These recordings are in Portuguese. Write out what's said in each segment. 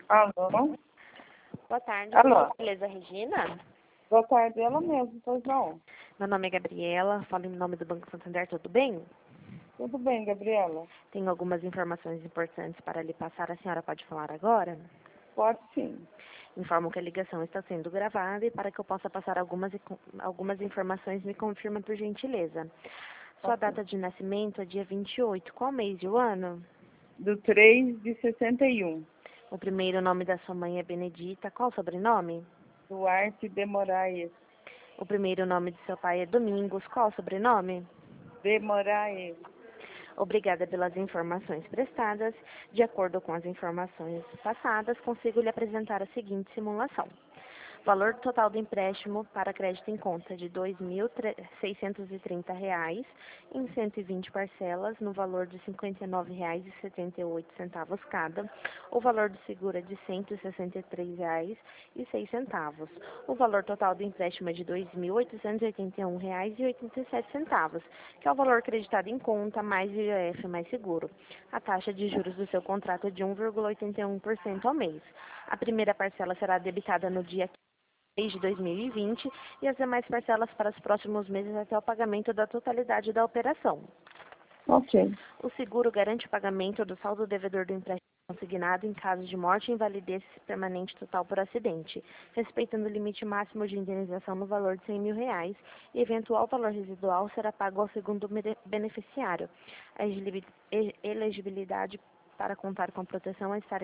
Alô? Boa tarde, Alô? beleza, Regina? Boa tarde, ela mesmo, pois não? Meu nome é Gabriela, falo em nome do Banco Santander, tudo bem? Tudo bem, Gabriela? Tenho algumas informações importantes para lhe passar, a senhora pode falar agora? Pode sim. Informo que a ligação está sendo gravada e para que eu possa passar algumas informações, me confirma por gentileza. Sua Ok. data de nascimento é dia 28, qual mês e o ano? Do 3 de 61. O primeiro nome da sua mãe é Benedita, qual o sobrenome? Duarte de Moraes. O primeiro nome de seu pai é Domingos, qual o sobrenome? De Moraes. Obrigada pelas informações prestadas. De acordo com as informações passadas, consigo lhe apresentar a seguinte simulação. Valor total do empréstimo para crédito em conta de R$ 2.630 em 120 parcelas, no valor de R$ 59,78 cada. O valor do seguro é de R$ 163,06. O valor total do empréstimo é de R$ 2.881,87, que é o valor acreditado em conta, mais IOF mais seguro. A taxa de juros do seu contrato é de 1,81% ao mês. A primeira parcela será debitada no dia de 2020 e as demais parcelas para os próximos meses até o pagamento da totalidade da operação. Ok. O seguro garante o pagamento do saldo devedor do empréstimo consignado em caso de morte, invalidez permanente total por acidente, respeitando o limite máximo de indenização no valor de R$ 100 mil e eventual valor residual será pago ao segundo beneficiário. A elegibilidade para contar com a proteção é estar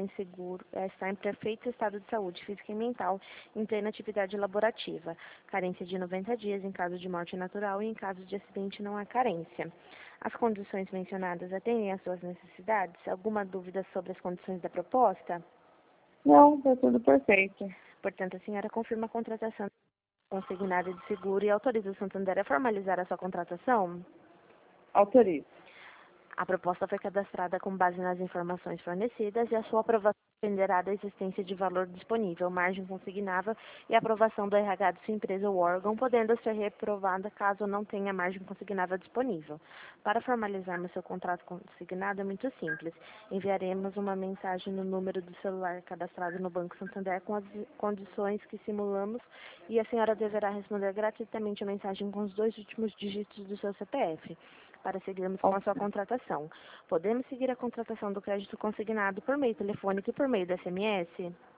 em perfeito estado de saúde física e mental, em plena atividade laborativa. Carência de 90 dias em caso de morte natural e em caso de acidente não há carência. As condições mencionadas atendem às suas necessidades? Alguma dúvida sobre as condições da proposta? Não, tá tudo perfeito. Portanto, a senhora confirma a contratação consignada de seguro e autoriza o Santander a formalizar a sua contratação? Autorizo. A proposta foi cadastrada com base nas informações fornecidas e a sua aprovação dependerá da existência de valor disponível, margem consignável e aprovação do RH de sua empresa ou órgão, podendo ser reprovada caso não tenha margem consignável disponível. Para formalizarmos seu contrato consignado é muito simples. Enviaremos uma mensagem no número do celular cadastrado no Banco Santander com as condições que simulamos e a senhora deverá responder gratuitamente a mensagem com os 2 últimos dígitos do seu CPF. Para seguirmos com a sua contratação. Podemos seguir a contratação do crédito consignado por meio telefônico e por meio do SMS?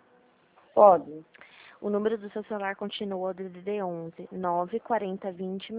Pode. O número do seu celular continua o DDD 11 940 20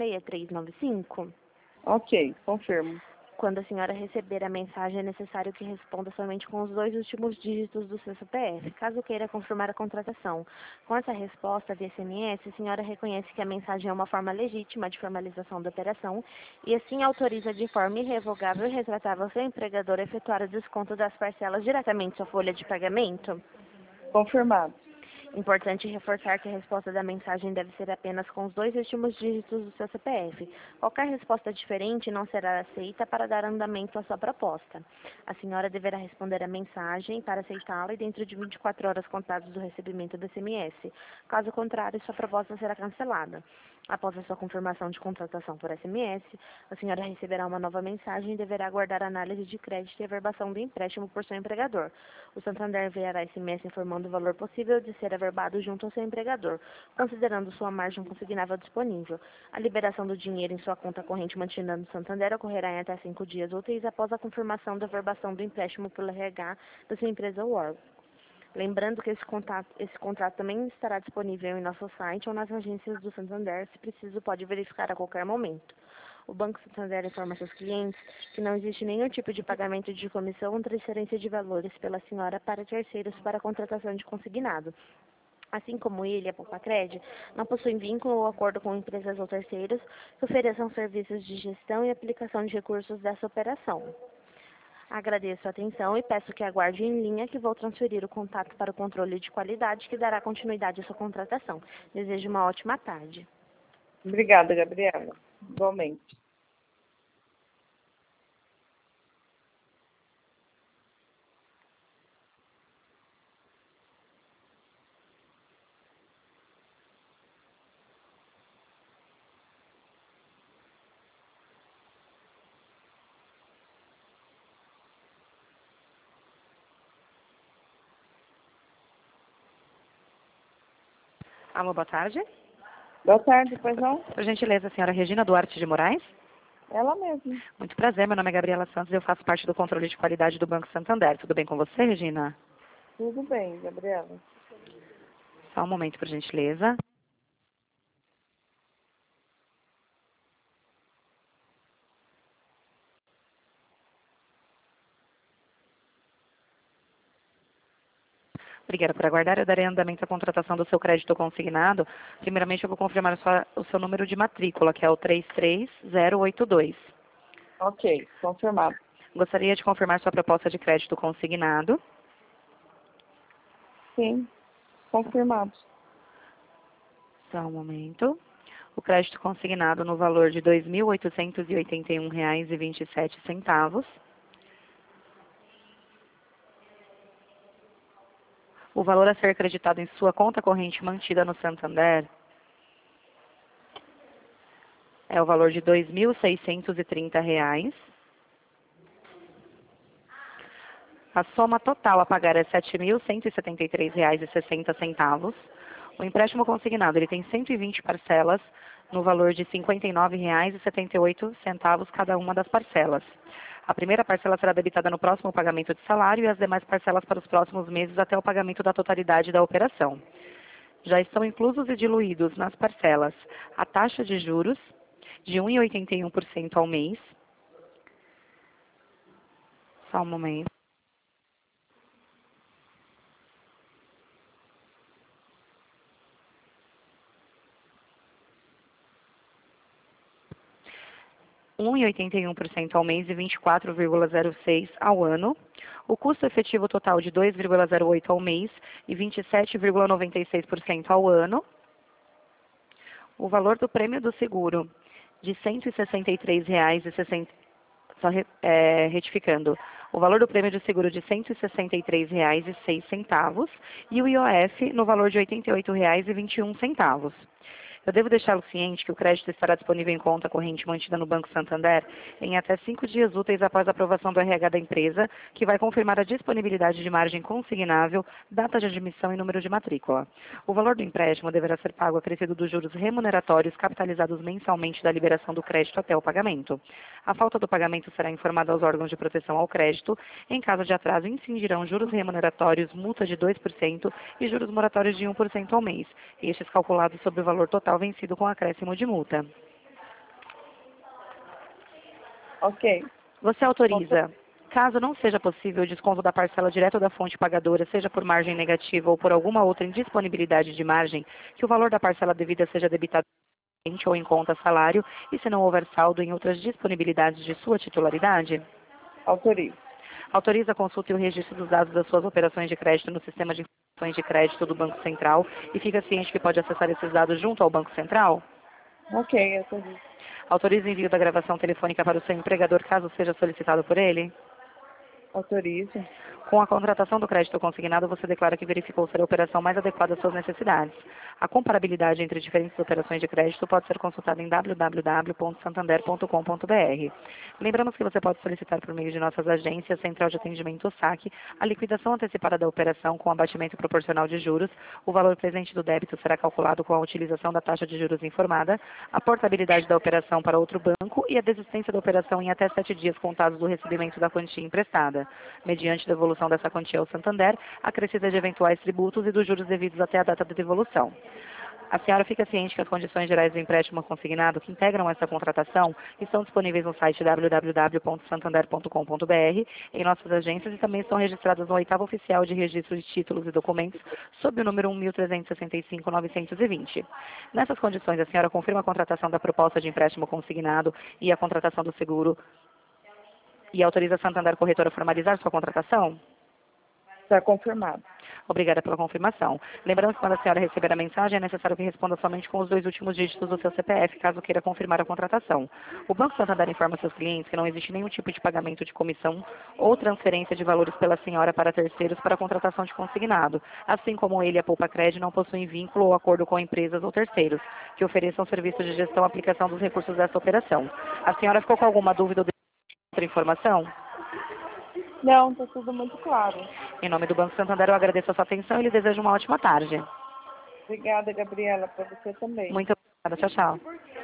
6395. Ok, confirmo. Quando a senhora receber a mensagem, é necessário que responda somente com os 2 últimos dígitos do seu CPF, caso queira confirmar a contratação. Com essa resposta via SMS, a senhora reconhece que a mensagem é uma forma legítima de formalização da operação e assim autoriza de forma irrevogável e retratável seu empregador a efetuar o desconto das parcelas diretamente em sua folha de pagamento? Confirmado. Importante reforçar que a resposta da mensagem deve ser apenas com os 2 últimos dígitos do seu CPF. Qualquer resposta diferente não será aceita para dar andamento à sua proposta. A senhora deverá responder a mensagem para aceitá-la e dentro de 24 horas contadas do recebimento do SMS. Caso contrário, sua proposta será cancelada. Após a sua confirmação de contratação por SMS, a senhora receberá uma nova mensagem e deverá aguardar a análise de crédito e averbação do empréstimo por seu empregador. O Santander enviará SMS informando o valor possível de ser averbado junto ao seu empregador, considerando sua margem consignável disponível. A liberação do dinheiro em sua conta corrente mantida no Santander ocorrerá em até 5 dias úteis após a confirmação da averbação do empréstimo pelo RH da sua empresa ou órgão. Lembrando que esse contrato também estará disponível em nosso site ou nas agências do Santander, se preciso pode verificar a qualquer momento. O Banco Santander informa seus clientes que não existe nenhum tipo de pagamento de comissão ou transferência de valores pela senhora para terceiros para a contratação de consignado. Assim como ele, a Poupacred, não possuem vínculo ou acordo com empresas ou terceiros que ofereçam serviços de gestão e aplicação de recursos dessa operação. Agradeço a atenção e peço que aguarde em linha que vou transferir o contato para o controle de qualidade que dará continuidade à sua contratação. Desejo uma ótima tarde. Obrigada, Gabriela. Igualmente. Alô, boa tarde. Boa tarde, pois não? Por gentileza, a senhora Regina Duarte de Moraes? Ela mesma. Muito prazer, meu nome é Gabriela Santos e eu faço parte do controle de qualidade do Banco Santander. Tudo bem com você, Regina? Tudo bem, Gabriela. Só um momento, por gentileza. Obrigada por aguardar. Eu darei andamento à contratação do seu crédito consignado. Primeiramente, eu vou confirmar o seu número de matrícula, que é o 33082. Ok, confirmado. Gostaria de confirmar sua proposta de crédito consignado. Sim, confirmado. Só um momento. O crédito consignado no valor de R$ 2.881,27. O valor a ser acreditado em sua conta corrente mantida no Santander é o valor de R$ 2.630. A soma total a pagar é R$ 7.173,60. O empréstimo consignado ele tem 120 parcelas no valor de R$ 59,78 cada uma das parcelas. A primeira parcela será debitada no próximo pagamento de salário e as demais parcelas para os próximos meses até o pagamento da totalidade da operação. Já estão inclusos e diluídos nas parcelas a taxa de juros de 1,81% ao mês. Só um momento. R$ 1,81% ao mês e 24,06% ao ano. O custo efetivo total de 2,08% ao mês e 27,96% ao ano. O valor do prêmio do seguro de R$ 163,60. Retificando. O valor do prêmio de seguro de R$ 163,06 e o IOF no valor de R$ 88,21. Eu devo deixá-lo ciente que o crédito estará disponível em conta corrente mantida no Banco Santander em até 5 dias úteis após a aprovação do RH da empresa, que vai confirmar a disponibilidade de margem consignável, data de admissão e número de matrícula. O valor do empréstimo deverá ser pago acrescido dos juros remuneratórios capitalizados mensalmente da liberação do crédito até o pagamento. A falta do pagamento será informada aos órgãos de proteção ao crédito. Em caso de atraso, incidirão juros remuneratórios, multa de 2% e juros moratórios de 1% ao mês, estes calculados sobre o valor total vencido com acréscimo de multa. Ok. Você autoriza, caso não seja possível o desconto da parcela direto da fonte pagadora, seja por margem negativa ou por alguma outra indisponibilidade de margem, que o valor da parcela devida seja debitado ou em conta salário e se não houver saldo em outras disponibilidades de sua titularidade? Autorizo. Autoriza a consulta e o registro dos dados das suas operações de crédito no sistema de informações de crédito do Banco Central e fica ciente que pode acessar esses dados junto ao Banco Central? Ok, autorizo. Autoriza o envio da gravação telefônica para o seu empregador caso seja solicitado por ele? Autorizo. Com a contratação do crédito consignado, você declara que verificou ser a operação mais adequada às suas necessidades. A comparabilidade entre diferentes operações de crédito pode ser consultada em www.santander.com.br. Lembramos que você pode solicitar por meio de nossas agências, Central de Atendimento SAC, a liquidação antecipada da operação com abatimento proporcional de juros. O valor presente do débito será calculado com a utilização da taxa de juros informada, a portabilidade da operação para outro banco e a desistência da operação em até 7 dias contados do recebimento da quantia emprestada, mediante devolução dessa quantia ao Santander, acrescida de eventuais tributos e dos juros devidos até a data da devolução. A senhora fica ciente que as condições gerais do empréstimo consignado que integram essa contratação estão disponíveis no site www.santander.com.br, em nossas agências e também estão registradas no oitavo oficial de registro de títulos e documentos, sob o número 1.365.920. Nessas condições, a senhora confirma a contratação da proposta de empréstimo consignado e a contratação do seguro e autoriza a Santander Corretora a formalizar sua contratação? Está confirmado. Obrigada pela confirmação. Lembrando que quando a senhora receber a mensagem, é necessário que responda somente com os 2 últimos dígitos do seu CPF, caso queira confirmar a contratação. O Banco Santander informa seus clientes que não existe nenhum tipo de pagamento de comissão ou transferência de valores pela senhora para terceiros para a contratação de consignado, assim como ele e a Poupa Cred não possuem vínculo ou acordo com empresas ou terceiros que ofereçam serviços de gestão e aplicação dos recursos dessa operação. A senhora ficou com alguma dúvida ou outra informação? Não, está tudo muito claro. Em nome do Banco Santander, eu agradeço a sua atenção e lhe desejo uma ótima tarde. Obrigada, Gabriela, para você também. Muito obrigada. Tchau, tchau.